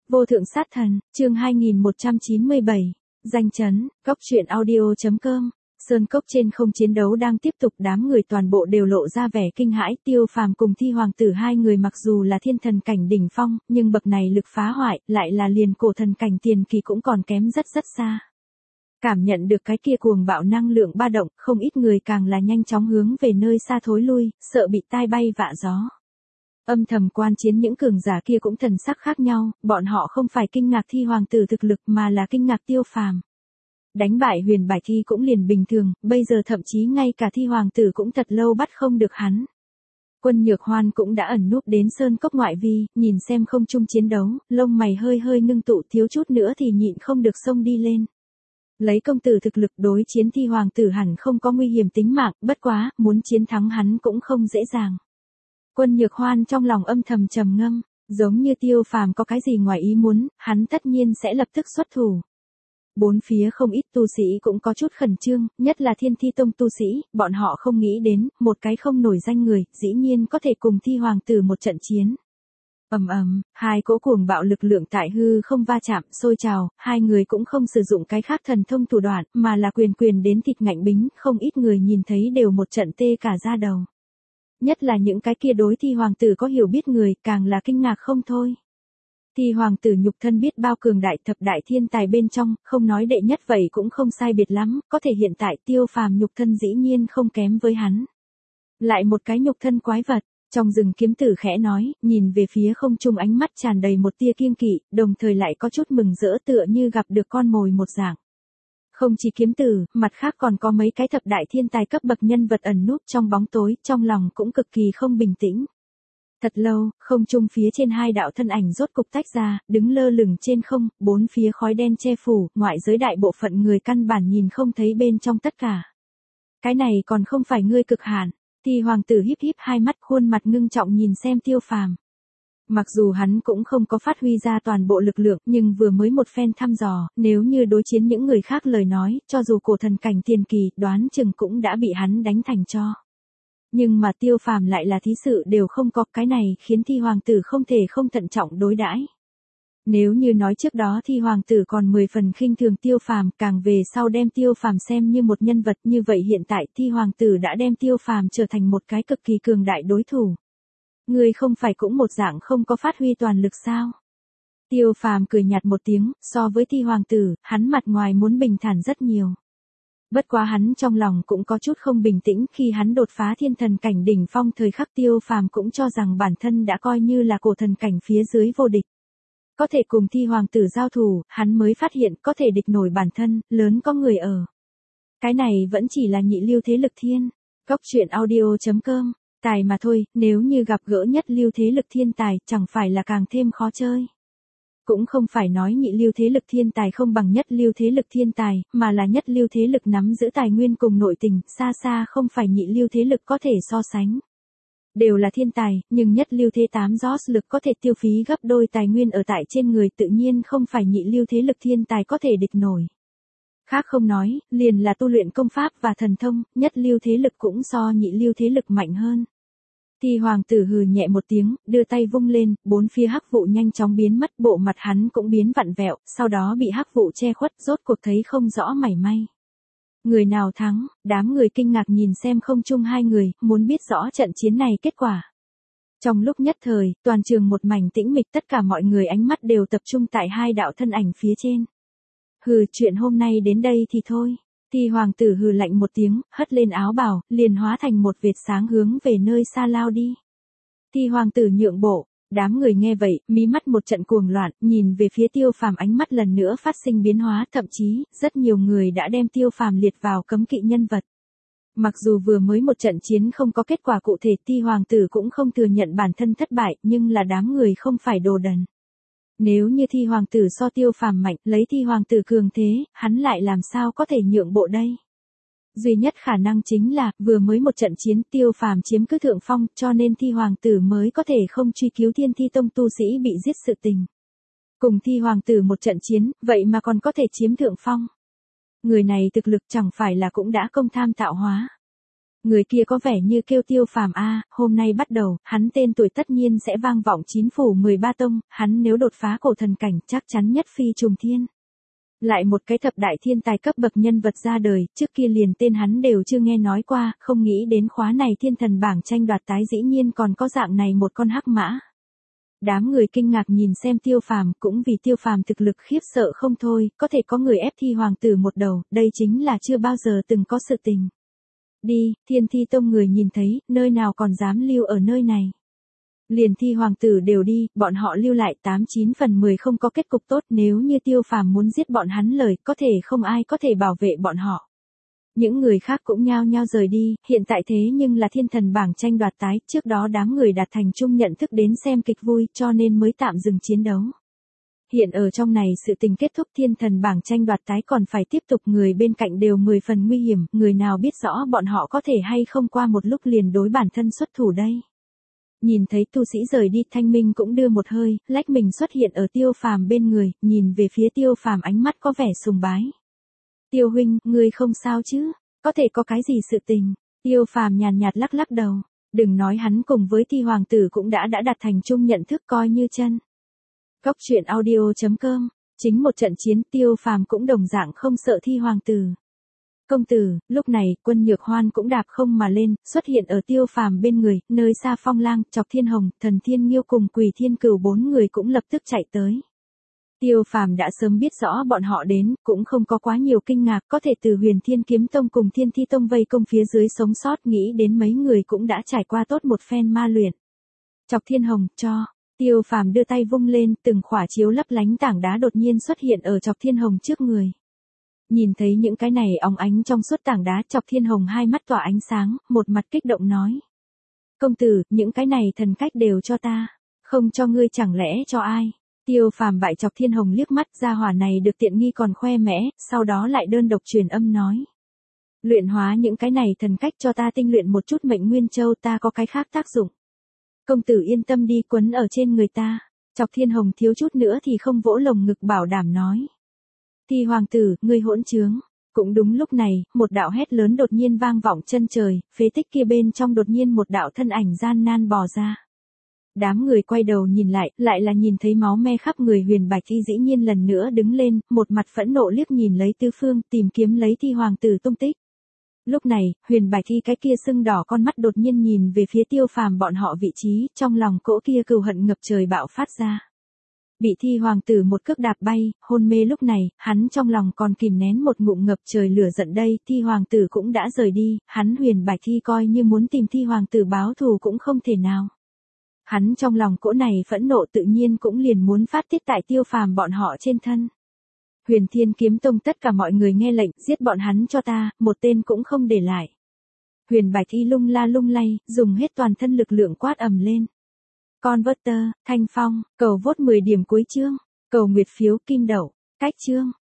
Vô thượng sát thần, chương 2197, danh chấn, cốc truyện audio.com. Sơn cốc trên không chiến đấu đang tiếp tục, đám người toàn bộ đều lộ ra vẻ kinh hãi. Tiêu Phàm cùng Thi Hoàng tử hai người mặc dù là thiên thần cảnh đỉnh phong, nhưng bậc này lực phá hoại, lại là liền cổ thần cảnh tiền kỳ cũng còn kém rất rất xa. Cảm nhận được cái kia cuồng bạo năng lượng ba động, không ít người càng là nhanh chóng hướng về nơi xa thối lui, sợ bị tai bay vạ gió. Âm thầm quan chiến những cường giả kia cũng thần sắc khác nhau, bọn họ không phải kinh ngạc Thi Hoàng tử thực lực mà là kinh ngạc Tiêu Phàm. Đánh bại Huyền Bài Thi cũng liền bình thường, bây giờ thậm chí ngay cả Thi Hoàng tử cũng thật lâu bắt không được hắn. Quân Nhược Hoan cũng đã ẩn núp đến sơn cốc ngoại vi, nhìn xem không trung chiến đấu, lông mày hơi hơi ngưng tụ, thiếu chút nữa thì nhịn không được xông đi lên. Lấy công tử thực lực đối chiến Thi Hoàng tử hẳn không có nguy hiểm tính mạng, bất quá, muốn chiến thắng hắn cũng không dễ dàng. Quân Nhược Hoan trong lòng âm thầm trầm ngâm, giống như Tiêu Phàm có cái gì ngoài ý muốn, hắn tất nhiên sẽ lập tức xuất thủ. Bốn phía không ít tu sĩ cũng có chút khẩn trương, nhất là Thiên Thi Tông tu sĩ, bọn họ không nghĩ đến, một cái không nổi danh người, dĩ nhiên có thể cùng Thi Hoàng tử một trận chiến. Ầm ầm, hai cỗ cuồng bạo lực lượng tại hư không va chạm, sôi trào, hai người cũng không sử dụng cái khác thần thông thủ đoạn, mà là quyền quyền đến thịt ngạnh bính, không ít người nhìn thấy đều một trận tê cả da đầu. Nhất là những cái kia đối Thi Hoàng tử có hiểu biết người, càng là kinh ngạc không thôi. Thi Hoàng tử nhục thân biết bao cường đại, thập đại thiên tài bên trong, không nói đệ nhất vậy cũng không sai biệt lắm, có thể hiện tại Tiêu Phàm nhục thân dĩ nhiên không kém với hắn. Lại một cái nhục thân quái vật, trong rừng kiếm tử khẽ nói, nhìn về phía không trung, ánh mắt tràn đầy một tia kiêng kỵ, đồng thời lại có chút mừng rỡ, tựa như gặp được con mồi một dạng. Không chỉ kiếm tử, mặt khác còn có mấy cái thập đại thiên tài cấp bậc nhân vật ẩn núp trong bóng tối, trong lòng cũng cực kỳ không bình tĩnh. Thật lâu, không trung phía trên hai đạo thân ảnh rốt cục tách ra, đứng lơ lửng trên không, bốn phía khói đen che phủ, ngoại giới đại bộ phận người căn bản nhìn không thấy bên trong tất cả. Cái này còn không phải ngươi cực hạn. Thi Hoàng tử híp híp hai mắt, khuôn mặt ngưng trọng nhìn xem Tiêu Phàm. Mặc dù hắn cũng không có phát huy ra toàn bộ lực lượng, nhưng vừa mới một phen thăm dò, nếu như đối chiến những người khác lời nói, cho dù cổ thần cảnh tiền kỳ, đoán chừng cũng đã bị hắn đánh thành tro. Nhưng mà Tiêu Phàm lại là thí sự đều không có, cái này khiến Thi Hoàng tử không thể không thận trọng đối đãi. Nếu như nói trước đó Thi Hoàng tử còn 10 phần khinh thường Tiêu Phàm, càng về sau đem Tiêu Phàm xem như một nhân vật, như vậy hiện tại Thi Hoàng tử đã đem Tiêu Phàm trở thành một cái cực kỳ cường đại đối thủ. Ngươi không phải cũng một dạng không có phát huy toàn lực sao? Tiêu Phàm cười nhạt một tiếng, so với Thi Hoàng tử, hắn mặt ngoài muốn bình thản rất nhiều. Bất quá hắn trong lòng cũng có chút không bình tĩnh, khi hắn đột phá thiên thần cảnh đỉnh phong thời khắc Tiêu Phàm cũng cho rằng bản thân đã coi như là cổ thần cảnh phía dưới vô địch. Có thể cùng Thi Hoàng tử giao thủ, hắn mới phát hiện có thể địch nổi bản thân, lớn có người ở. Cái này vẫn chỉ là nhị lưu thế lực thiên. Cốc truyện audio.com, tài mà thôi, nếu như gặp gỡ nhất lưu thế lực thiên tài, chẳng phải là càng thêm khó chơi. Cũng không phải nói nhị lưu thế lực thiên tài không bằng nhất lưu thế lực thiên tài, mà là nhất lưu thế lực nắm giữ tài nguyên cùng nội tình, xa xa không phải nhị lưu thế lực có thể so sánh. Đều là thiên tài, nhưng nhất lưu thế 8 Joss lực có thể tiêu phí gấp đôi tài nguyên ở tại trên người, tự nhiên không phải nhị lưu thế lực thiên tài có thể địch nổi. Khác không nói, liền là tu luyện công pháp và thần thông, nhất lưu thế lực cũng so nhị lưu thế lực mạnh hơn. Thi Hoàng tử hừ nhẹ một tiếng, đưa tay vung lên, bốn phía hắc vụ nhanh chóng biến mất, bộ mặt hắn cũng biến vặn vẹo, sau đó bị hắc vụ che khuất, rốt cuộc thấy không rõ mảy may. Người nào thắng? Đám người kinh ngạc nhìn xem không trung hai người, muốn biết rõ trận chiến này kết quả. Trong lúc nhất thời, toàn trường một mảnh tĩnh mịch, tất cả mọi người ánh mắt đều tập trung tại hai đạo thân ảnh phía trên. Hừ, chuyện hôm nay đến đây thì thôi. Thi Hoàng tử hừ lạnh một tiếng, hất lên áo bào, liền hóa thành một vệt sáng hướng về nơi xa lao đi. Thi Hoàng tử nhượng bộ, đám người nghe vậy, mí mắt một trận cuồng loạn, nhìn về phía Tiêu Phàm, ánh mắt lần nữa phát sinh biến hóa, thậm chí, rất nhiều người đã đem Tiêu Phàm liệt vào cấm kỵ nhân vật. Mặc dù vừa mới một trận chiến không có kết quả cụ thể, Thi Hoàng tử cũng không thừa nhận bản thân thất bại, nhưng là đám người không phải đồ đần. Nếu như Thi Hoàng tử so Tiêu Phàm mạnh, lấy Thi Hoàng tử cường thế, hắn lại làm sao có thể nhượng bộ đây? Duy nhất khả năng chính là, vừa mới một trận chiến Tiêu Phàm chiếm cứ thượng phong, cho nên Thi Hoàng tử mới có thể không truy cứu Thiên Thi Tông tu sĩ bị giết sự tình. Cùng Thi Hoàng tử một trận chiến, vậy mà còn có thể chiếm thượng phong. Người này thực lực chẳng phải là cũng đã công tham tạo hóa. Người kia có vẻ như kêu Tiêu Phàm a, hôm nay bắt đầu, hắn tên tuổi tất nhiên sẽ vang vọng 9 phủ 13 tông, hắn nếu đột phá cổ thần cảnh chắc chắn nhất phi trùng thiên. Lại một cái thập đại thiên tài cấp bậc nhân vật ra đời, trước kia liền tên hắn đều chưa nghe nói qua, không nghĩ đến khóa này thiên thần bảng tranh đoạt tái dĩ nhiên còn có dạng này một con hắc mã. Đám người kinh ngạc nhìn xem Tiêu Phàm, cũng vì Tiêu Phàm thực lực khiếp sợ không thôi, có thể có người ép Thi hoàng tử một đầu, đây chính là chưa bao giờ từng có sự tình. Đi, Thiên Thi tông người nhìn thấy, nơi nào còn dám lưu ở nơi này. Liền Thi hoàng tử đều đi, bọn họ lưu lại 89 phần 10 không có kết cục tốt, nếu như Tiêu Phàm muốn giết bọn hắn lời, có thể không ai có thể bảo vệ bọn họ. Những người khác cũng nhao nhao rời đi, hiện tại thế nhưng là thiên thần bảng tranh đoạt tái, trước đó đám người đạt thành chung nhận thức đến xem kịch vui cho nên mới tạm dừng chiến đấu. Hiện ở trong này sự tình kết thúc thiên thần bảng tranh đoạt tái còn phải tiếp tục, người bên cạnh đều 10 phần nguy hiểm, người nào biết rõ bọn họ có thể hay không qua một lúc liền đối bản thân xuất thủ đây. Nhìn thấy tu sĩ rời đi, Thanh Minh cũng đưa một hơi, lách mình xuất hiện ở Tiêu Phàm bên người, nhìn về phía Tiêu Phàm ánh mắt có vẻ sùng bái. Tiêu huynh, ngươi không sao chứ? Có thể có cái gì sự tình? Tiêu Phàm nhàn nhạt lắc lắc đầu. Đừng nói hắn cùng với Thi hoàng tử cũng đã đạt thành chung nhận thức coi như chân. Góc truyện audio.com. Chính một trận chiến, Tiêu Phàm cũng đồng dạng không sợ Thi hoàng tử. Công tử, lúc này, Quân Nhược Hoan cũng đạp không mà lên, xuất hiện ở Tiêu Phàm bên người, nơi xa Phong Lang, Chọc Thiên Hồng, Thần Thiên Nghiêu cùng Quỷ Thiên Cửu 4 người cũng lập tức chạy tới. Tiêu Phàm đã sớm biết rõ bọn họ đến, cũng không có quá nhiều kinh ngạc, có thể từ Huyền Thiên Kiếm Tông cùng Thiên Thi Tông vây công phía dưới sống sót, nghĩ đến mấy người cũng đã trải qua tốt một phen ma luyện. Chọc Thiên Hồng, cho. Tiêu Phàm đưa tay vung lên, từng khỏa chiếu lấp lánh tảng đá đột nhiên xuất hiện ở Chọc Thiên Hồng trước người. Nhìn thấy những cái này óng ánh trong suốt tảng đá, Chọc Thiên Hồng hai mắt tỏa ánh sáng, một mặt kích động nói. Công tử, những cái này thần cách đều cho ta, không cho ngươi chẳng lẽ cho ai? Tiêu Phàm bại Chọc Thiên Hồng liếc mắt, gia hỏa này được tiện nghi còn khoe mẽ, sau đó lại đơn độc truyền âm nói. Luyện hóa những cái này thần cách cho ta tinh luyện một chút Mệnh Nguyên Châu, ta có cái khác tác dụng. Công tử yên tâm đi, quấn ở trên người ta. Chọc Thiên Hồng thiếu chút nữa thì không vỗ lồng ngực bảo đảm nói. Thi hoàng tử, ngươi hỗn trướng. Cũng đúng lúc này, một đạo hét lớn đột nhiên vang vọng chân trời, phế tích kia bên trong đột nhiên một đạo thân ảnh gian nan bò ra. Đám người quay đầu nhìn lại là nhìn thấy máu me khắp người Huyền Bạch Thi dĩ nhiên lần nữa đứng lên, một mặt phẫn nộ liếc nhìn lấy tứ phương, tìm kiếm lấy Thi hoàng tử tung tích. Lúc này, Huyền Bạch Thi cái kia sưng đỏ con mắt đột nhiên nhìn về phía Tiêu Phàm bọn họ vị trí, trong lòng cỗ kia cừu hận ngập trời bạo phát ra. Bị Thi hoàng tử một cước đạp bay, hôn mê lúc này, hắn trong lòng còn kìm nén một ngụm ngập trời lửa giận đây, Thi hoàng tử cũng đã rời đi, hắn Huyền Bạch Thi coi như muốn tìm Thi hoàng tử báo thù cũng không thể nào. Hắn trong lòng cỗ này phẫn nộ tự nhiên cũng liền muốn phát tiết tại Tiêu Phàm bọn họ trên thân. Huyền Thiên Kiếm Tông tất cả mọi người nghe lệnh, giết bọn hắn cho ta, một tên cũng không để lại. Huyền Bạch Thi lung la lung lay, dùng hết toàn thân lực lượng quát ầm lên. Converter, Thanh Phong, cầu vote 10 điểm cuối chương, cầu nguyệt phiếu kim đậu, cách chương.